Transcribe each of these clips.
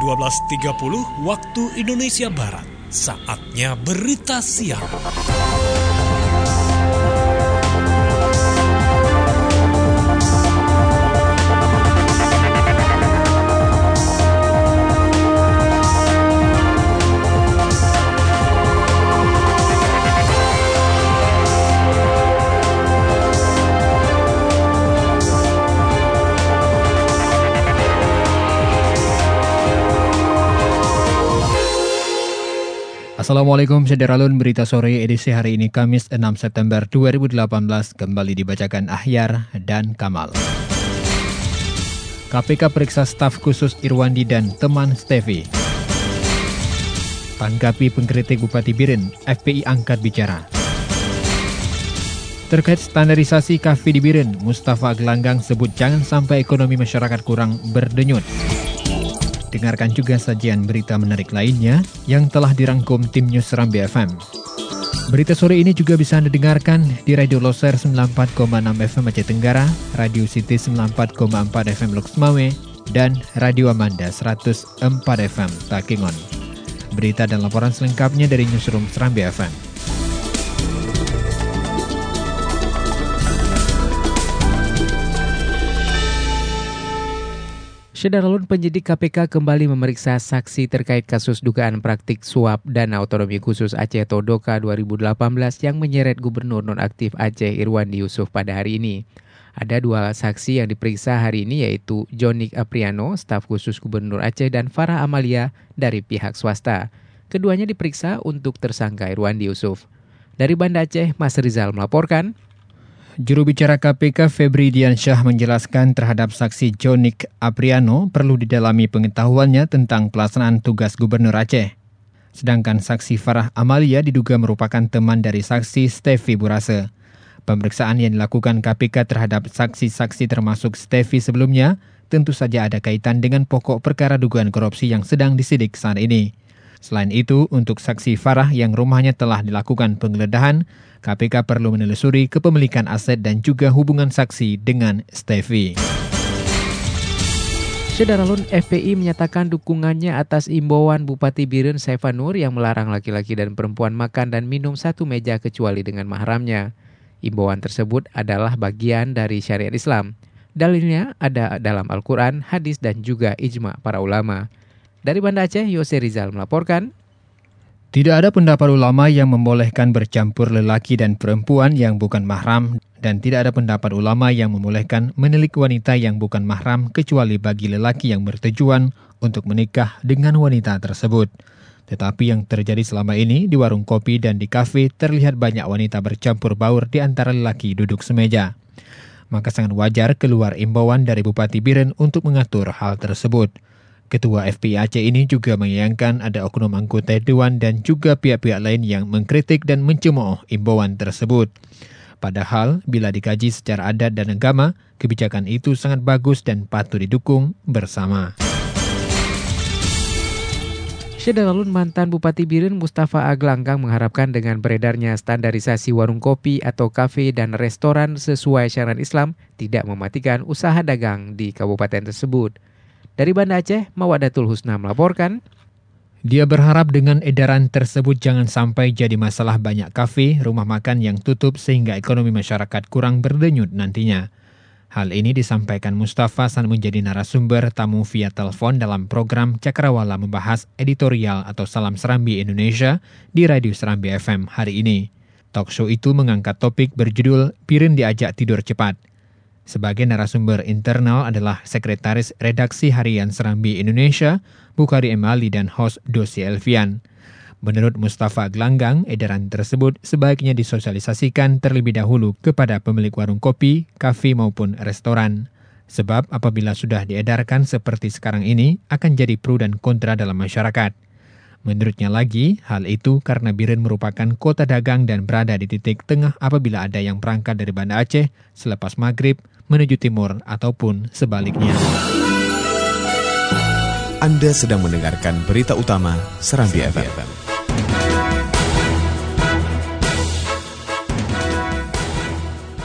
12.30 waktu Indonesia Barat. Saatnya berita siang. Assalamualaikum Sederalun, berita sore edisi hari ini Kamis 6 September 2018 kembali dibacakan Ahyar dan Kamal. KPK periksa staf khusus Irwandi dan teman Stevi. Tanggapi pengkritik Bupati Biren, FPI angkat bicara. Terkait standarisasi kafe di Biren, Mustafa Gelanggang sebut jangan sampai ekonomi masyarakat kurang berdenyut. Dengarkan juga sajian berita menarik lainnya yang telah dirangkum tim News Serambi FM. Berita sore ini juga bisa Anda dengarkan di Radio Loser 94,6 FM Aceh Tenggara, Radio City 94,4 FM Loksmawe, dan Radio Amanda 104 FM Takengon. Berita dan laporan selengkapnya dari Newsroom Serambi FM. Sederalun, penyidik KPK kembali memeriksa saksi terkait kasus dugaan praktik suap dana otonomi khusus Aceh atau DOKA 2018 yang menyeret Gubernur nonaktif Aceh Irwandi Yusuf pada hari ini. Ada dua saksi yang diperiksa hari ini yaitu Jonik Apriano, staf khusus Gubernur Aceh, dan Farah Amalia dari pihak swasta. Keduanya diperiksa untuk tersangka Irwandi Yusuf. Dari Banda Aceh, Mas Rizal melaporkan. Juru bicara KPK Febri Diansyah menjelaskan terhadap saksi Jonik Apriano perlu didalami pengetahuannya tentang pelaksanaan tugas Gubernur Aceh. Sedangkan saksi Farah Amalia diduga merupakan teman dari saksi Stevi Burase. Pemeriksaan yang dilakukan KPK terhadap saksi-saksi termasuk Stevi sebelumnya tentu saja ada kaitan dengan pokok perkara dugaan korupsi yang sedang disidik saat ini. Selain itu, untuk saksi Farah yang rumahnya telah dilakukan penggeledahan, KPK perlu menelusuri kepemilikan aset dan juga hubungan saksi dengan Stevi. Sederalun, FPI menyatakan dukungannya atas imbauan Bupati Biren Saifanur yang melarang laki-laki dan perempuan makan dan minum satu meja kecuali dengan mahramnya. Imbauan tersebut adalah bagian dari syariat Islam. Dalilnya ada dalam Al-Quran, hadis dan juga ijma para ulama. Dari Banda Aceh, Yose Rizal melaporkan. Tidak ada pendapat ulama yang membolehkan bercampur lelaki dan perempuan yang bukan mahram, dan tidak ada pendapat ulama yang membolehkan menilik wanita yang bukan mahram kecuali bagi lelaki yang bertujuan untuk menikah dengan wanita tersebut. Tetapi yang terjadi selama ini di warung kopi dan di kafe terlihat banyak wanita bercampur baur di antara lelaki duduk semeja. Maka sangat wajar keluar imbauan dari Bupati Biren untuk mengatur hal tersebut. Ketua FPI Aceh ini juga menyayangkan ada oknum anggota Dewan dan juga pihak-pihak lain yang mengkritik dan mencemooh imbauan tersebut. Padahal, bila dikaji secara adat dan agama, kebijakan itu sangat bagus dan patut didukung bersama. Sederalun, mantan Bupati Biren Mustafa Gelanggang mengharapkan dengan beredarnya standarisasi warung kopi atau kafe dan restoran sesuai syariat Islam tidak mematikan usaha dagang di kabupaten tersebut. Dari Banda Aceh, Mawadatul Husna melaporkan. Dia berharap dengan edaran tersebut jangan sampai jadi masalah banyak kafe, rumah makan yang tutup sehingga ekonomi masyarakat kurang berdenyut nantinya. Hal ini disampaikan Mustafa saat menjadi narasumber tamu via telepon dalam program Cakrawala membahas editorial atau Salam Serambi Indonesia di Radio Serambi FM hari ini. Talk show itu mengangkat topik berjudul Biren diajak tidur cepat. Sebagai narasumber internal adalah Sekretaris Redaksi Harian Serambi Indonesia, Bukhari Emali dan host Dosi Elvian. Menurut Mustafa Gelanggang, edaran tersebut sebaiknya disosialisasikan terlebih dahulu kepada pemilik warung kopi, kafe maupun restoran. Sebab apabila sudah diedarkan seperti sekarang ini, akan jadi pro dan kontra dalam masyarakat. Menurutnya lagi, hal itu karena Biren merupakan kota dagang dan berada di titik tengah apabila ada yang berangkat dari Banda Aceh selepas maghrib menuju timur ataupun sebaliknya. Anda sedang mendengarkan berita utama Serambi FM.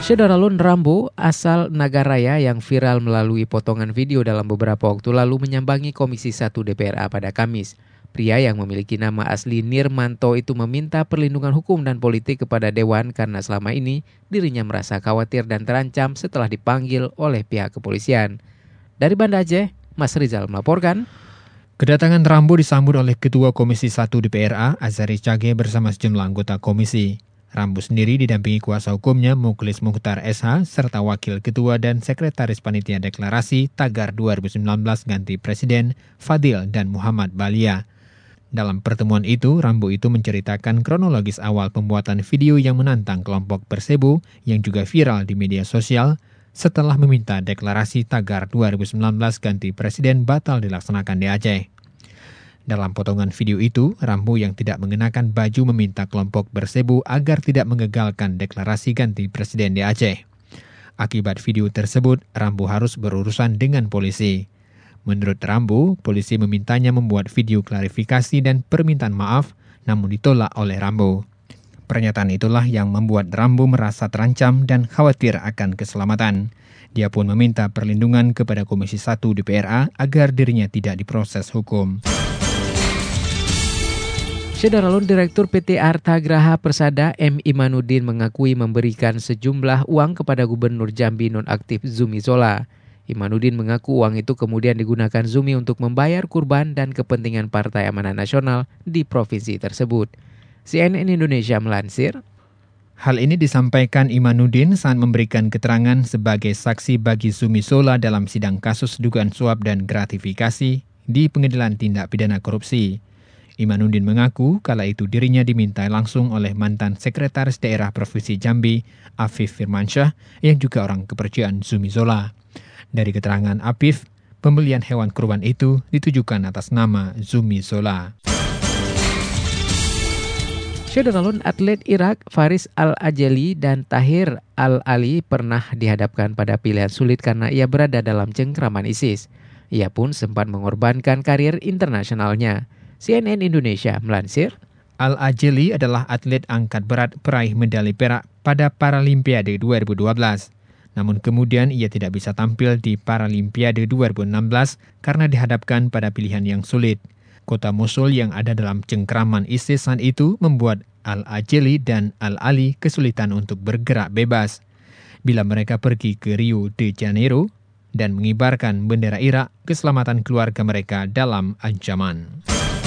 Syederalun Rambo asal Nagaraya yang viral melalui potongan video dalam beberapa waktu lalu menyambangi Komisi 1 DPRA pada Kamis. Pria yang memiliki nama asli Nirmanto itu meminta perlindungan hukum dan politik kepada Dewan karena selama ini dirinya merasa khawatir dan terancam setelah dipanggil oleh pihak kepolisian. Dari Banda Aceh, Mas Rizal melaporkan. Kedatangan Rambo disambut oleh Ketua Komisi 1 DPRA, Azari Cage bersama sejumlah anggota komisi. Rambo sendiri didampingi kuasa hukumnya Mukhlis Mukhtar SH serta Wakil Ketua dan Sekretaris Panitia Deklarasi Tagar 2019 ganti Presiden Fadil dan Muhammad Balia. Dalam pertemuan itu, Rambo itu menceritakan kronologis awal pembuatan video yang menantang kelompok Persebu yang juga viral di media sosial setelah meminta deklarasi Tagar 2019 ganti Presiden batal dilaksanakan di Aceh. Dalam potongan video itu, Rambo yang tidak mengenakan baju meminta kelompok Persebu agar tidak mengagalkan deklarasi ganti presiden di Aceh. Akibat video tersebut, Rambo harus berurusan dengan polisi. Menurut Rambo, polisi memintanya membuat video klarifikasi dan permintaan maaf, namun ditolak oleh Rambo. Pernyataan itulah yang membuat Rambo merasa terancam dan khawatir akan keselamatan. Dia pun meminta perlindungan kepada Komisi 1 DPRA agar dirinya tidak diproses hukum. Syederalun Direktur PT Arta Graha Persada M. Imanuddin mengakui memberikan sejumlah uang kepada Gubernur Jambi nonaktif Zumi Zola. Imanuddin mengaku uang itu kemudian digunakan Zumi untuk membayar kurban dan kepentingan Partai Amanat Nasional di provinsi tersebut. CNN Indonesia melansir. Hal ini disampaikan Imanuddin saat memberikan keterangan sebagai saksi bagi Zumi Zola dalam sidang kasus dugaan suap dan gratifikasi di Pengadilan Tindak Pidana Korupsi. Imanuddin mengaku kala itu dirinya diminta langsung oleh mantan Sekretaris Daerah Provinsi Jambi, Afif Firmansyah, yang juga orang kepercayaan Zumi Zola. Dari keterangan Afif, pembelian hewan kurban itu ditujukan atas nama Zumi Zola. Syederalun atlet Irak Faris Al-Ajeli dan Tahir Al-Ali pernah dihadapkan pada pilihan sulit karena ia berada dalam cengkraman ISIS. Ia pun sempat mengorbankan karir internasionalnya. CNN Indonesia melansir. Al-Ajeli adalah atlet angkat berat peraih medali perak pada Paralimpiade 2012. Namun kemudian ia tidak bisa tampil di Paralimpiade 2016 karena dihadapkan pada pilihan yang sulit. Kota Mosul yang ada dalam cengkraman ISIS saat itu membuat Al-Ajeli dan Al-Ali kesulitan untuk bergerak bebas. Bila mereka pergi ke Rio de Janeiro dan mengibarkan bendera Irak, keselamatan keluarga mereka dalam ancaman.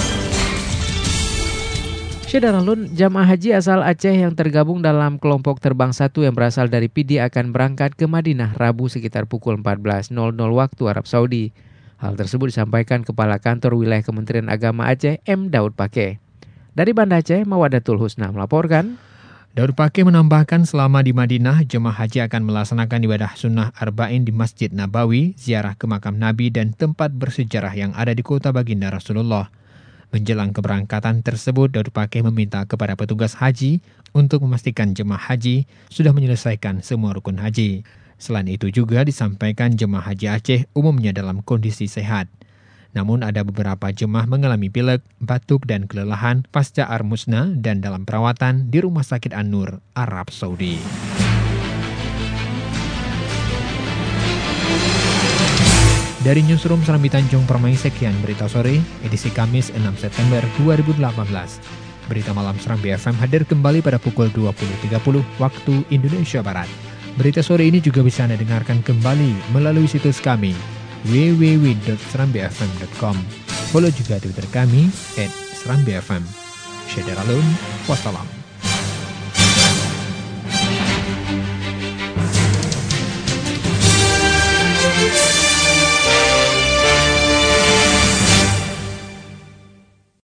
Syederalun, jamaah haji asal Aceh yang tergabung dalam kelompok terbang 1 yang berasal dari Pidi akan berangkat ke Madinah Rabu sekitar pukul 14.00 waktu Arab Saudi. Hal tersebut disampaikan Kepala Kantor Wilayah Kementerian Agama Aceh M. Daud Pake. Dari Banda Aceh, Mawadatul Husna melaporkan. Daud Pake menambahkan selama di Madinah, jemaah haji akan melaksanakan ibadah sunnah arba'in di Masjid Nabawi, ziarah ke makam Nabi dan tempat bersejarah yang ada di kota baginda Rasulullah. Menjelang keberangkatan tersebut, Daud Pake meminta kepada petugas haji untuk memastikan jemaah haji sudah menyelesaikan semua rukun haji. Selain itu juga disampaikan jemaah haji Aceh umumnya dalam kondisi sehat. Namun ada beberapa jemaah mengalami pilek, batuk dan kelelahan pasca armusna dan dalam perawatan di Rumah Sakit An-Nur, Arab Saudi. Dari Newsroom Serambi Tanjung Permai, sekian berita sore, edisi Kamis 6 September 2018. Berita malam Serambi FM hadir kembali pada pukul 20.30 waktu Indonesia Barat. Berita sore ini juga bisa Anda dengarkan kembali melalui situs kami, www.serambifm.com. Follow juga Twitter kami, @serambifm. Syederalun, wassalam.